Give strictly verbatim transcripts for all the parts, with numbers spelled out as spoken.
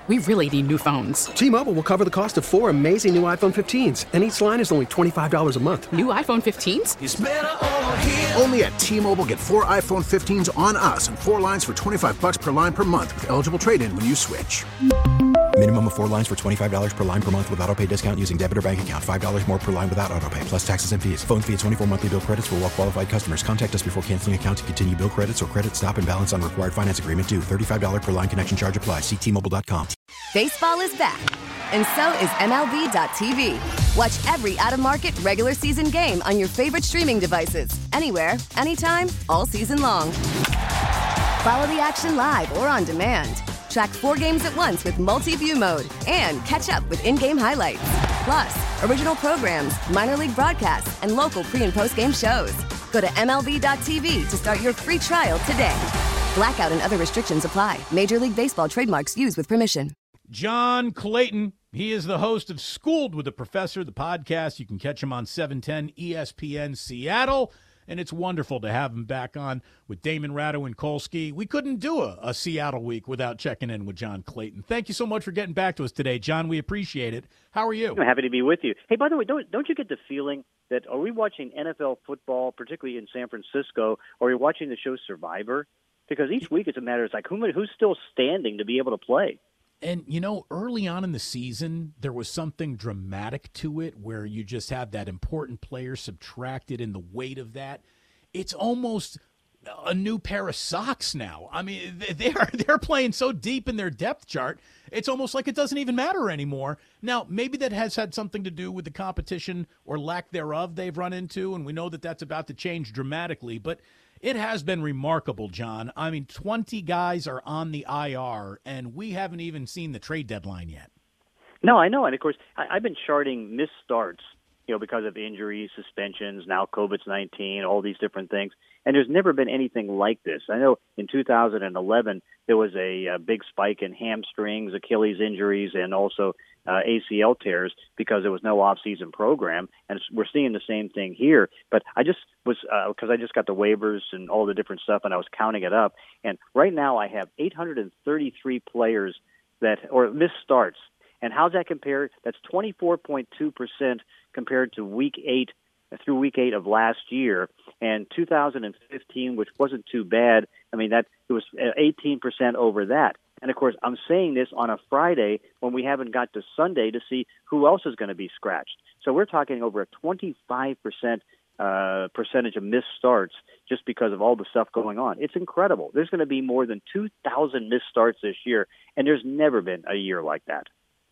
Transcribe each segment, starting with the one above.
We really need new phones. T-Mobile will cover the cost of four amazing new iPhone fifteens, and each line is only twenty-five dollars a month. New iPhone fifteens? It's better over here. Only at T-Mobile, get four iPhone fifteens on us and four lines for twenty-five dollars per line per month with eligible trade-in when you switch. Minimum of four lines for twenty-five dollars per line per month with autopay discount using debit or bank account. five dollars more per line without autopay, plus taxes and fees. Phone fee at twenty-four monthly bill credits for well-qualified customers. Contact us before canceling account to continue bill credits or credit stop and balance on required finance agreement due. thirty-five dollars per line connection charge applies. See T Mobile dot com. Baseball is back, and so is M L B dot T V. Watch every out-of-market regular season game on your favorite streaming devices. Anywhere, anytime, all season long. Follow the action live or on demand. Track four games at once with multi-view mode and catch up with in-game highlights. Plus, original programs, minor league broadcasts, and local pre- and post-game shows. Go to M L B dot T V to start your free trial today. Blackout and other restrictions apply. Major League Baseball trademarks used with permission. John Clayton, he is the host of Schooled with the Professor, the podcast. You can catch him on seven ten E S P N Seattle. And it's wonderful to have him back on with Damon Ratto and Kolsky. We couldn't do a, a Seattle week without checking in with John Clayton. Thank you so much for getting back to us today, John. We appreciate it. How are you? I'm happy to be with you. Hey, by the way, don't don't you get the feeling that are we watching N F L football, particularly in San Francisco, or are we watching the show Survivor? Because each week it's a matter, it's like who, who's still standing to be able to play? And, you know, early on in the season, there was something dramatic to it where you just have that important player subtracted in the weight of that. It's almost a new pair of socks now. I mean, they are, they're playing so deep in their depth chart, it's almost like it doesn't even matter anymore. Now, maybe that has had something to do with the competition or lack thereof they've run into, and we know that that's about to change dramatically, but it has been remarkable, John. I mean, twenty guys are on the I R, and we haven't even seen the trade deadline yet. No, I know. And, of course, I, I've been charting missed starts, you know, because of injuries, suspensions, now COVID nineteen, all these different things. And there's never been anything like this. I know in two thousand eleven, there was a, a big spike in hamstrings, Achilles injuries, and also uh, A C L tears because there was no off-season program. And we're seeing the same thing here. But I just was, because uh, I just got the waivers and all the different stuff, and I was counting it up. And right now I have eight hundred thirty-three players that, or missed starts. And how's that compared? That's twenty-four point two percent compared to week eight through week eight of last year, and two thousand fifteen, which wasn't too bad. I mean, that it was eighteen percent over that. And of course, I'm saying this on a Friday when we haven't got to Sunday to see who else is going to be scratched. So we're talking over a twenty-five percent uh, percentage of missed starts just because of all the stuff going on. It's incredible. There's going to be more than two thousand missed starts this year, and there's never been a year like that.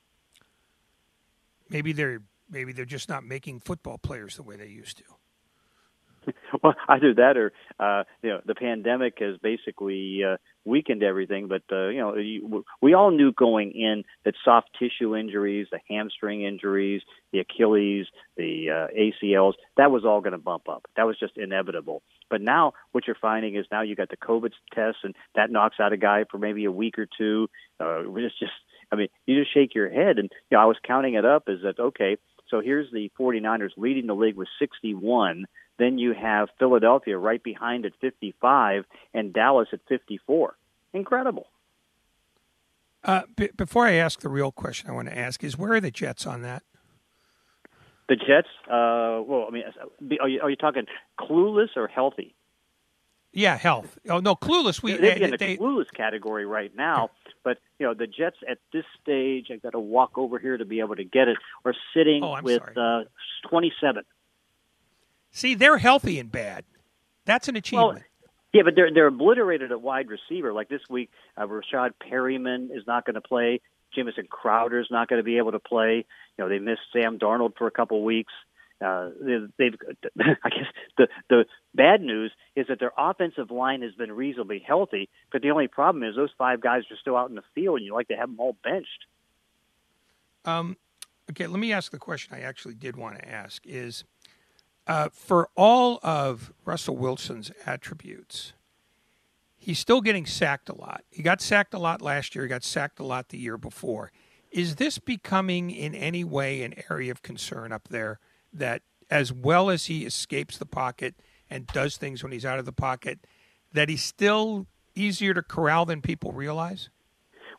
Maybe they're maybe they're just not making football players the way they used to. Well, either that or uh, you know the pandemic has basically uh, weakened everything. But uh, you know you, we all knew going in that soft tissue injuries, the hamstring injuries, the Achilles, the uh, A C Ls, that was all going to bump up. That was just inevitable. But now what you're finding is now you got the COVID tests, and that knocks out a guy for maybe a week or two. Uh, it's just, I mean, you just shake your head. And you know, I was counting it up. Is that okay? So here's the 49ers leading the league with sixty-one. Then you have Philadelphia right behind at fifty-five and Dallas at fifty-four. Incredible. Uh, b- before I ask the real question I want to ask is, where are the Jets on that? The Jets, uh, well, I mean, are you, are you talking clueless or healthy? Yeah, health. Oh, no, clueless. We They're in the they, clueless category right now. But, you know, the Jets at this stage, I've got to walk over here to be able to get it, are sitting oh, with uh, twenty-seven. See, they're healthy and bad. That's an achievement. Well, yeah, but they're they're obliterated at wide receiver. Like this week, uh, Rashad Perryman is not going to play. Jamison Crowder is not going to be able to play. You know, they missed Sam Darnold for a couple weeks. Uh, they've, they've, I guess the the bad news is that their offensive line has been reasonably healthy, but the only problem is those five guys are still out in the field, and you like to have them all benched. Um, okay, let me ask the question I actually did want to ask is, uh, for all of Russell Wilson's attributes, he's still getting sacked a lot. He got sacked a lot last year. He got sacked a lot the year before. Is this becoming in any way an area of concern up there, that as well as he escapes the pocket and does things when he's out of the pocket, that he's still easier to corral than people realize?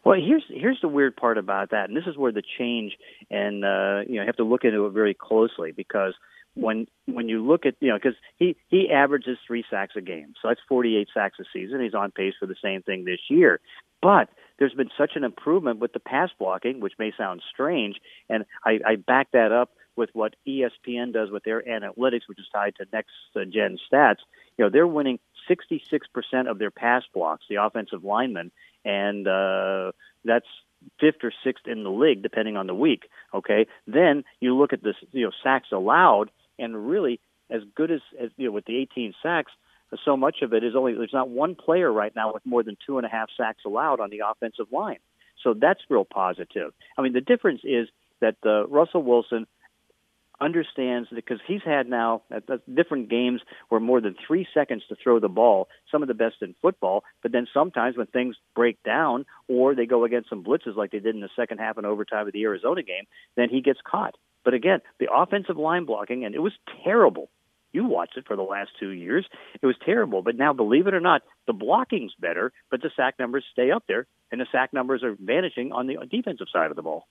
Well, here's here's the weird part about that, and this is where the change, and uh, you know, you have to look into it very closely, because when when you look at, you know, because he he averages three sacks a game, so that's forty-eight sacks a season. He's on pace for the same thing this year, but there's been such an improvement with the pass blocking, which may sound strange, and I, I back that up with what E S P N does with their analytics, which is tied to Next Gen Stats. You know, they're winning sixty-six percent of their pass blocks, the offensive linemen, and uh, that's fifth or sixth in the league, depending on the week. Okay, then you look at this, you know, sacks allowed, and really, as good as, as you know, with the eighteen sacks, so much of it is only, there's not one player right now with more than two and a half sacks allowed on the offensive line. So that's real positive. I mean, the difference is that uh, Russell Wilson understands, because he's had now at different games where more than three seconds to throw the ball, some of the best in football, but then sometimes when things break down or they go against some blitzes like they did in the second half and overtime of the Arizona game, then he gets caught. But again, the offensive line blocking, and it was terrible. You watched it for the last two years. It was terrible. But now, believe it or not, the blocking's better, but the sack numbers stay up there, and the sack numbers are vanishing on the defensive side of the ball.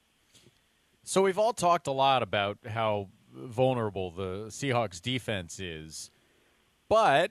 So we've all talked a lot about how vulnerable the Seahawks defense is, but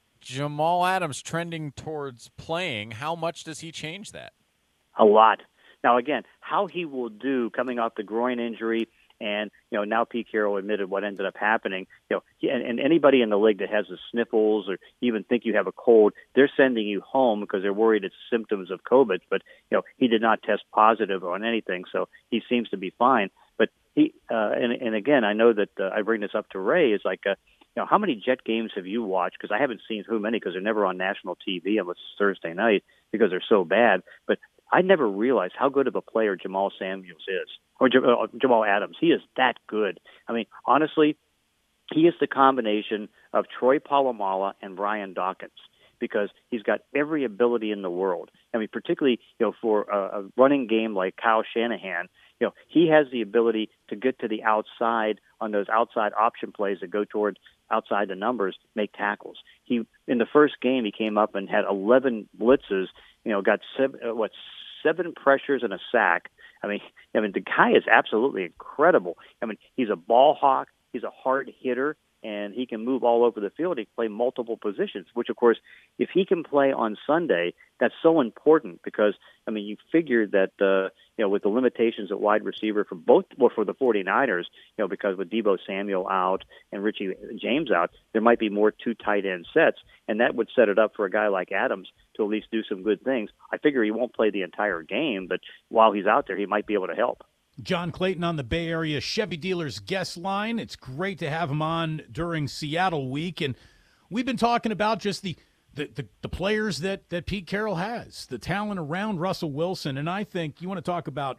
Jamal Adams trending towards playing, how much does he change that? A lot. Now, again, how he will do coming off the groin injury, and, you know, now Pete Carroll admitted what ended up happening. You know, he, and, and anybody in the league that has the sniffles or even think you have a cold, they're sending you home because they're worried it's symptoms of COVID. But, you know, he did not test positive on anything, so he seems to be fine. But he, uh, and, and again, I know that uh, I bring this up to Ray, is like, uh, you know, how many Jet games have you watched? Because I haven't seen too many, because they're never on national T V unless it's Thursday night, because they're so bad. But I never realized how good of a player Jamal Samuels is, or uh, Jamal Adams. He is that good. I mean, honestly, he is the combination of Troy Polamalu and Brian Dawkins, because he's got every ability in the world. I mean, particularly, you know, for a, a running game like Kyle Shanahan, you know, he has the ability to get to the outside on those outside option plays that go towards outside the numbers, make tackles. He, in the first game, he came up and had eleven blitzes, you know, got seven, uh, what, seven pressures and a sack. I mean, I mean, the guy is absolutely incredible. I mean, he's a ball hawk. He's a hard hitter, and he can move all over the field. He can play multiple positions, which, of course, if he can play on Sunday, that's so important, because, I mean, you figure that, uh, you know, with the limitations at wide receiver for both, well, for the 49ers, you know, because with Deebo Samuel out and Richie James out, there might be more two tight end sets, and that would set it up for a guy like Adams to at least do some good things. I figure he won't play the entire game, but while he's out there, he might be able to help. John Clayton on the Bay Area Chevy Dealers guest line. It's great to have him on during Seattle week. And we've been talking about just the the, the, the players that, that Pete Carroll has, the talent around Russell Wilson. And I think you want to talk about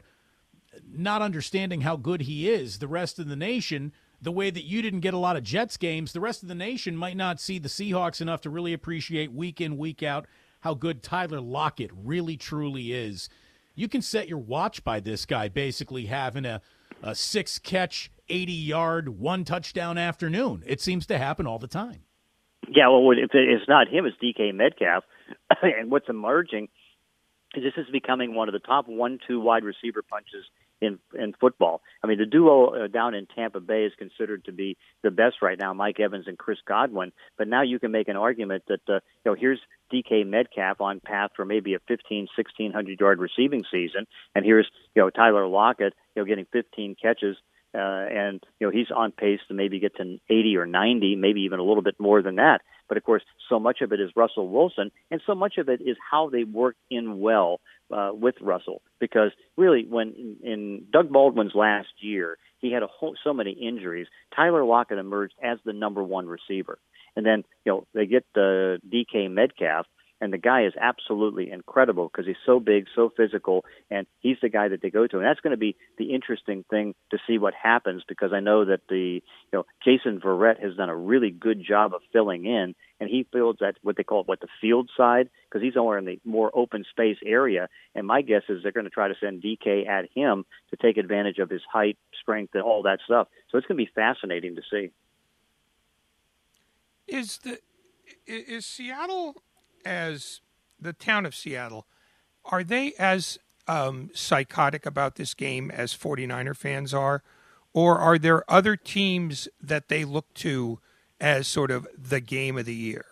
not understanding how good he is. The rest of the nation, the way that you didn't get a lot of Jets games, the rest of the nation might not see the Seahawks enough to really appreciate week in, week out how good Tyler Lockett really, truly is. You can set your watch by this guy basically having a, a six-catch, eighty-yard, one-touchdown afternoon. It seems to happen all the time. Yeah, well, if it's not him, it's D K Metcalf. And what's emerging is this is becoming one of the top one two wide receiver punches in in football. I mean, the duo uh, down in Tampa Bay is considered to be the best right now, Mike Evans and Chris Godwin. But now you can make an argument that, uh, you know, here's D K Metcalf on path for maybe a fifteen, sixteen hundred yard receiving season, and here's, you know, Tyler Lockett, you know, getting fifteen catches, uh, and, you know, he's on pace to maybe get to eighty or ninety, maybe even a little bit more than that. But, of course, so much of it is Russell Wilson, and so much of it is how they work in well uh, with Russell. Because, really, when in, in Doug Baldwin's last year, he had a whole, so many injuries, Tyler Lockett emerged as the number one receiver. And then, you know, they get the D K Metcalf, and the guy is absolutely incredible because he's so big, so physical, and he's the guy that they go to. And that's going to be the interesting thing to see what happens, because I know that the, you know, Jason Verrett has done a really good job of filling in, and he builds that, what they call it, what, the field side, because he's over in the more open space area. And my guess is they're going to try to send D K at him to take advantage of his height, strength, and all that stuff. So it's going to be fascinating to see. Is the is Seattle, as the town of Seattle, are they as um, psychotic about this game as 49er fans are? Or are there other teams that they look to as sort of the game of the year?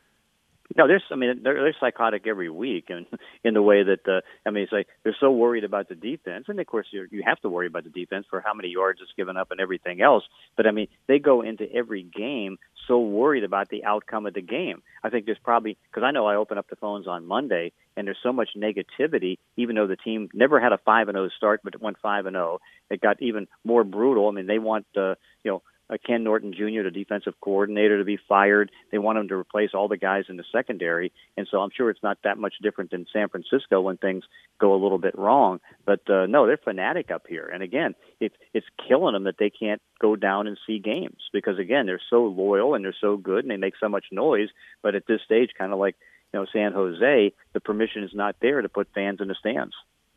No, there's. I mean, they're, they're psychotic every week, and in the way that uh, I mean, it's like they're so worried about the defense, and of course you're, you have to worry about the defense for how many yards it's given up and everything else. But I mean, they go into every game so worried about the outcome of the game. I think there's probably because I know I open up the phones on Monday, and there's so much negativity. Even though the team never had a five and zero start, but it went five and zero, it got even more brutal. I mean, they want uh, you know. Uh, Ken Norton Junior, the defensive coordinator, to be fired. They want him to replace all the guys in the secondary. And so I'm sure it's not that much different than San Francisco when things go a little bit wrong. But, uh, no, they're fanatic up here. And, again, it, it's killing them that they can't go down and see games because, again, they're so loyal and they're so good and they make so much noise. But at this stage, kind of like, you know, San Jose, the permission is not there to put fans in the stands.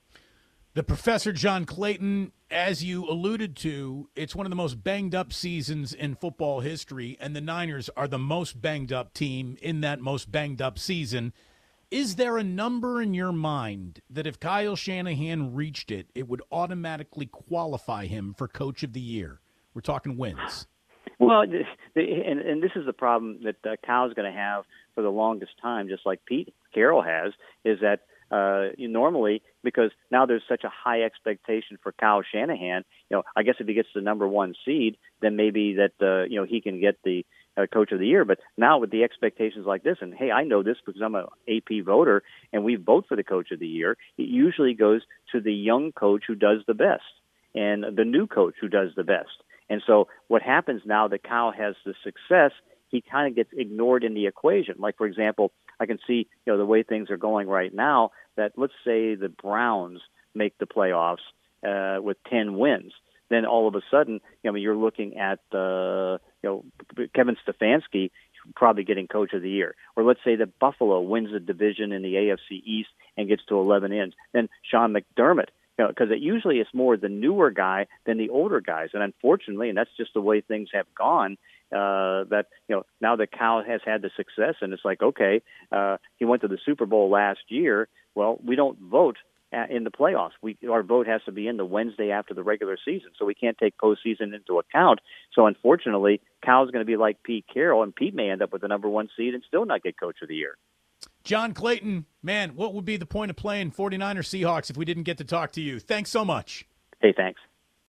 The Professor John Clayton, as you alluded to, it's one of the most banged-up seasons in football history, and the Niners are the most banged-up team in that most banged-up season. Is there a number in your mind that if Kyle Shanahan reached it, it would automatically qualify him for Coach of the Year? We're talking wins. Well, the, the, and, and this is the problem that uh, Kyle's going to have for the longest time, just like Pete Carroll has, is that Uh, you normally, because now there's such a high expectation for Kyle Shanahan, you know, I guess if he gets the number one seed, then maybe that, uh, you know, he can get the uh, Coach of the Year. But now with the expectations like this, and hey, I know this because I'm an A P voter and we vote for the Coach of the Year, it usually goes to the young coach who does the best and the new coach who does the best. And so what happens now that Kyle has the success, he kind of gets ignored in the equation. Like, for example, I can see, you know, the way things are going right now, that let's say the Browns make the playoffs uh, with ten wins. Then all of a sudden, you know, you're looking at, uh, you know, Kevin Stefanski probably getting Coach of the Year. Or let's say that Buffalo wins the division in the A F C East and gets to eleven wins. Then Sean McDermott, you know, because it usually it's more the newer guy than the older guys. And unfortunately, and that's just the way things have gone, Uh, that, you know, now that Kyle has had the success and it's like, okay, uh, he went to the Super Bowl last year. Well, we don't vote at, in the playoffs. We, our vote has to be in the Wednesday after the regular season. So we can't take postseason into account. So unfortunately, Kyle's going to be like Pete Carroll, and Pete may end up with the number one seed and still not get Coach of the Year. John Clayton, man, what would be the point of playing 49er Seahawks if we didn't get to talk to you? Thanks so much. Hey, thanks.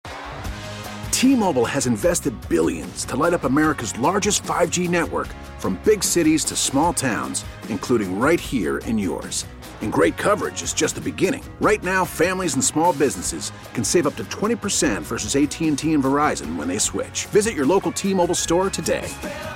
T-Mobile has invested billions to light up America's largest five G network, from big cities to small towns, including right here in yours. And great coverage is just the beginning. Right now, families and small businesses can save up to twenty percent versus A T and T and Verizon when they switch. Visit your local T-Mobile store today.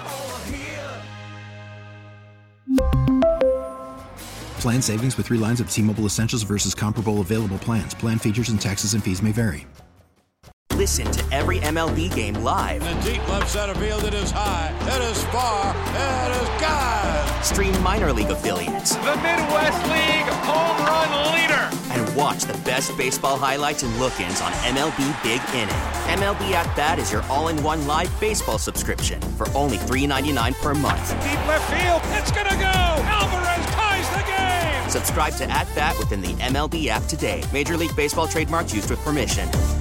Plan savings with three lines of T-Mobile Essentials versus comparable available plans. Plan features and taxes and fees may vary. Listen to every M L B game live. In the deep left center field, it is high, it is far, it is gone. Stream minor league affiliates. The Midwest League home run leader. And watch the best baseball highlights and look-ins on M L B Big Inning. M L B At Bat is your all-in-one live baseball subscription for only three dollars and ninety-nine cents per month. Deep left field, it's gonna go. Alvarez ties the game. Subscribe to At Bat within the M L B app today. Major League Baseball trademarks used with permission.